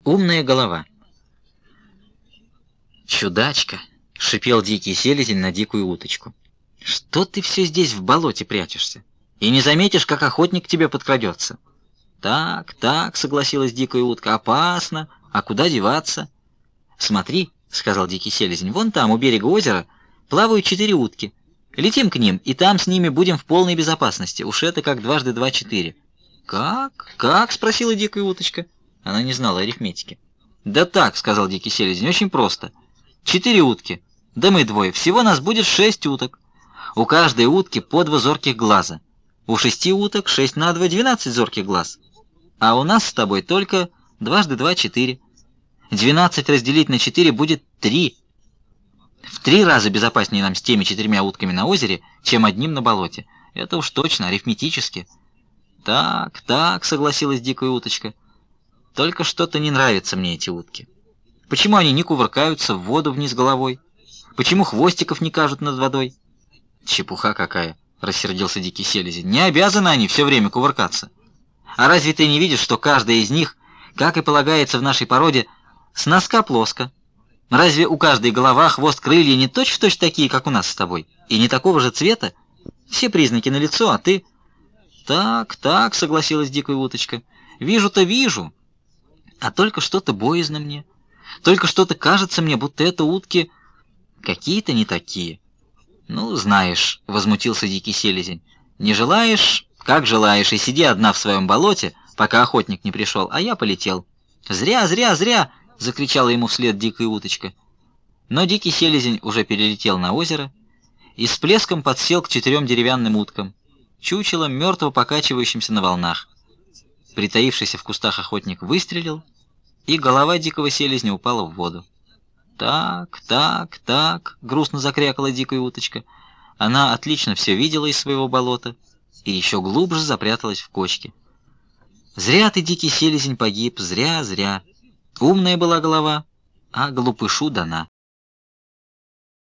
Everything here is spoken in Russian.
Умная голова. «Чудачка!» — шипел дикий селезень на дикую уточку. «Что ты все здесь в болоте прячешься? И не заметишь, как охотник к тебе подкрадется?» «Так, так», — согласилась дикая утка, — «опасно. А куда деваться?» «Смотри», — сказал дикий селезень, — «вон там, у берега озера, плавают 4 утки. Летим к ним, и там с ними будем в полной безопасности. Уж это как 2 × 2 = 4». «Как? Как?» — спросила дикая уточка. Она не знала арифметики. «Да так», — сказал дикий селезень, — «очень просто. 4 утки, да мы 2, всего нас будет 6 уток. У каждой утки по 2 зорких глаза. У 6 уток 6 на 2 — 12 зорких глаз. А у нас с тобой только 2 × 2 = 4. 12 разделить на 4 будет 3. В 3 раза безопаснее нам с теми 4 утками на озере, чем одним на болоте. Это уж точно, арифметически». «Так, так», — согласилась дикая уточка. «Только что-то не нравятся мне эти утки. Почему они не кувыркаются в воду вниз головой? Почему хвостиков не кажут над водой?» «Чепуха какая!» — рассердился дикий селезень. «Не обязаны они все время кувыркаться. А разве ты не видишь, что каждая из них, как и полагается в нашей породе, с носка плоско? Разве у каждой голова, хвост, крылья не точь-в-точь такие, как у нас с тобой? И не такого же цвета? Все признаки налицо, а ты...» «Так, так», — согласилась дикая уточка. «Вижу-то вижу. А только что-то боязно мне. Только что-то кажется мне, будто это утки какие-то не такие». «Ну, знаешь», — возмутился дикий селезень, — «не желаешь, как желаешь, и сиди одна в своем болоте, пока охотник не пришел, а я полетел». «Зря, зря, зря!» — закричала ему вслед дикая уточка. Но дикий селезень уже перелетел на озеро и с плеском подсел к 4 деревянным уткам, чучелом, мертво покачивающимся на волнах. Притаившийся в кустах охотник выстрелил, и голова дикого селезня упала в воду. «Так, так, так», — грустно закрякала дикая уточка. Она отлично все видела из своего болота и еще глубже запряталась в кочке. «Зря ты, дикий селезень, погиб, зря, зря. Умная была голова, а глупышу дана».